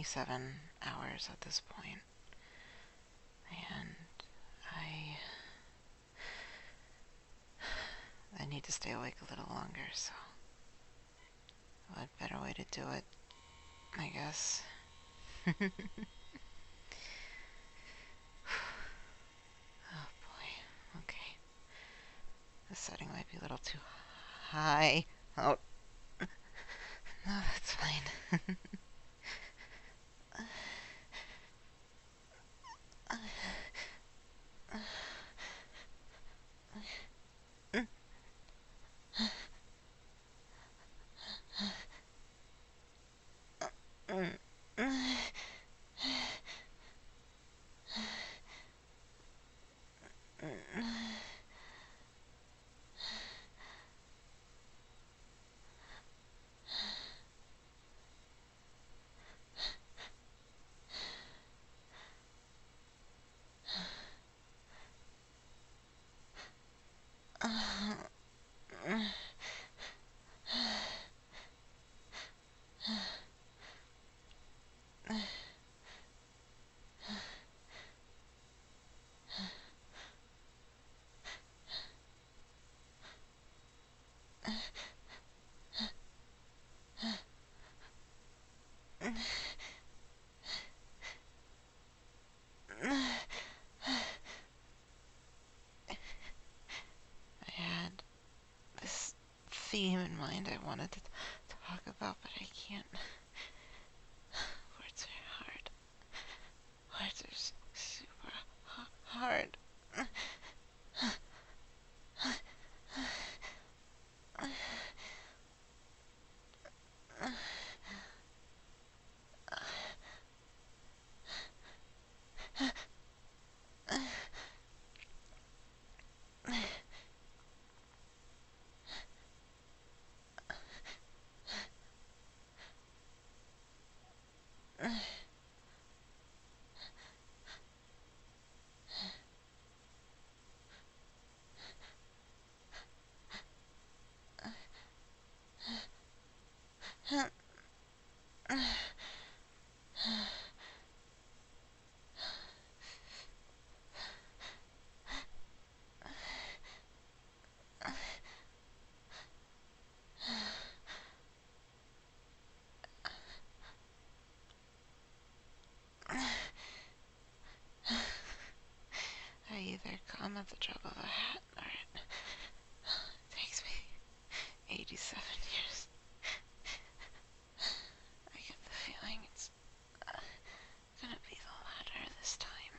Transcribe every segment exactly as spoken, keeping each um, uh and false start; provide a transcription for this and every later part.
twenty-seven hours at this point, and I I need to stay awake a little longer, so what better way to do it, I guess. Oh boy, okay. The setting might be a little too high. Oh, no, that's fine. I had this theme in mind I wanted to talk about, but I can't. Words are hard. Words are super hard. I either come at the drop of a hat, or it takes me eighty-seven years. I get the feeling it's uh, gonna be the latter this time.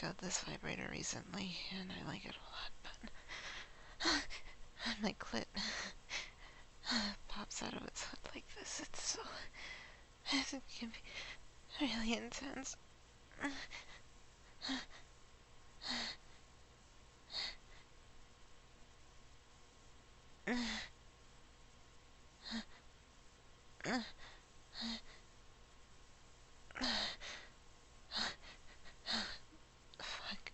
got this vibrator recently, and I like it a lot, but my clit pops out of its hood like this. It's so... it can be really intense. Fuck.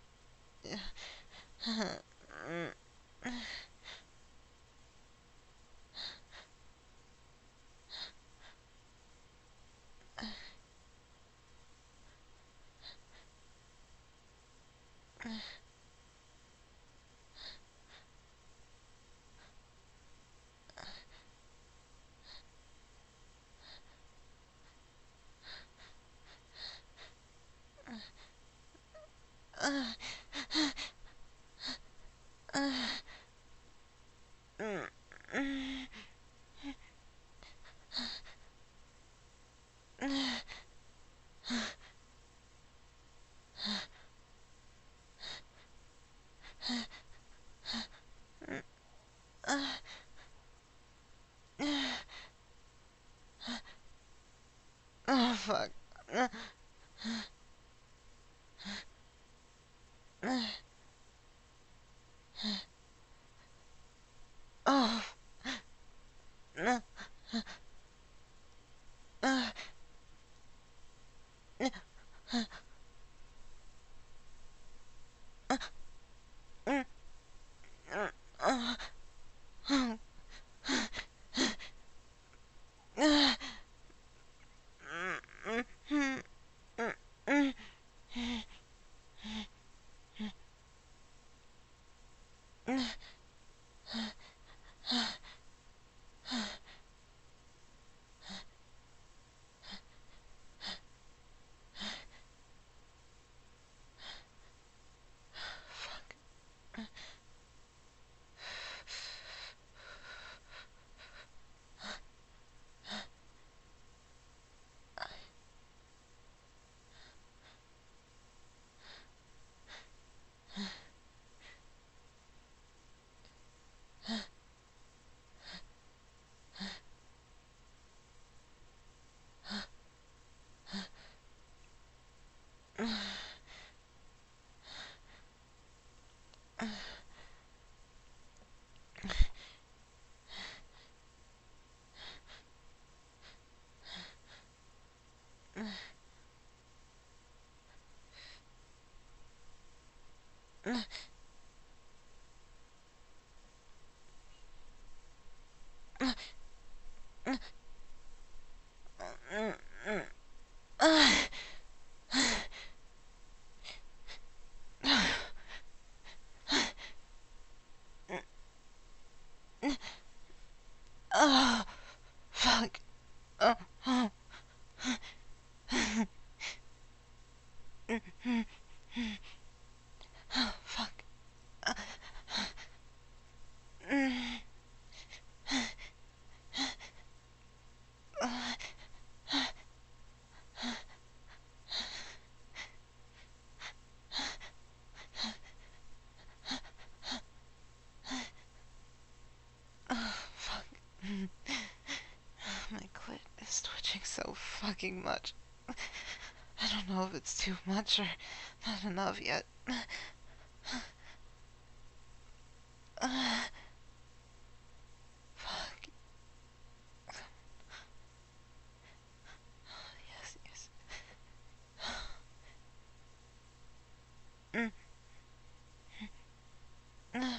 Oh, fuck. Oh. Oh, fuck. Oh, oh. Oh, fuck. Oh, fuck. My clit is twitching so fucking much. I don't know if it's too much or not enough yet. Uh, fuck. Yes, yes. Mm. Uh,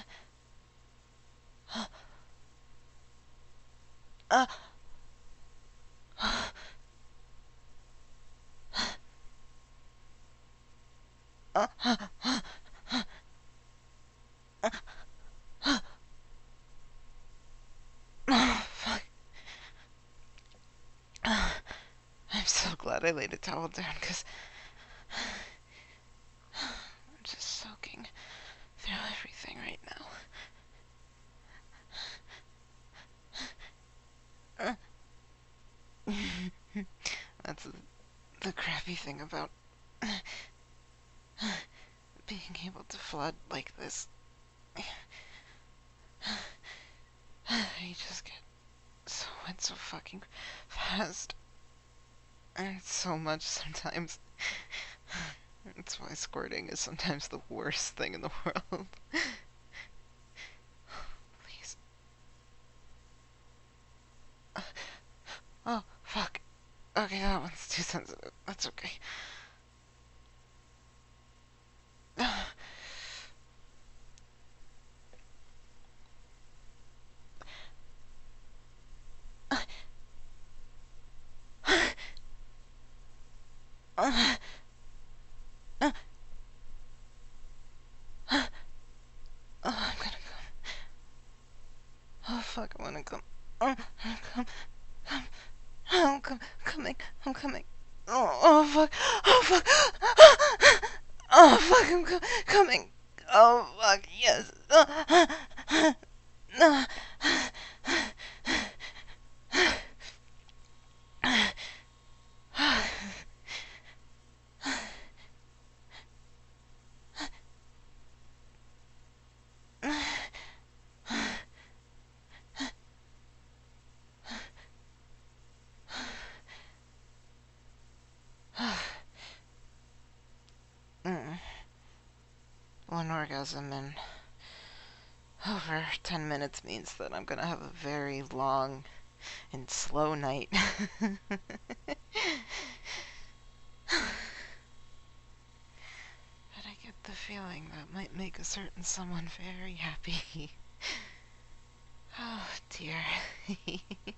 uh, uh, uh, oh, fuck. Uh, I'm so glad I laid a towel down, because I'm just soaking through everything right now. Uh, that's the crappy thing about being able to flood like this. I just get so wet so fucking fast. And it's so much sometimes. That's why squirting is sometimes the worst thing in the world. Please. Uh, oh, fuck. Okay, that one's too sensitive. That's okay. Oh, I'm gonna come. Oh, fuck, I wanna come. Oh, I'm come. Come. Oh, I'm come. Coming. I'm coming. Oh, oh, fuck. Oh, fuck. Oh, fuck, I'm co coming. Oh, fuck, yes. One orgasm in over ten minutes means that I'm gonna have a very long and slow night. But I get the feeling that might make a certain someone very happy. Oh dear.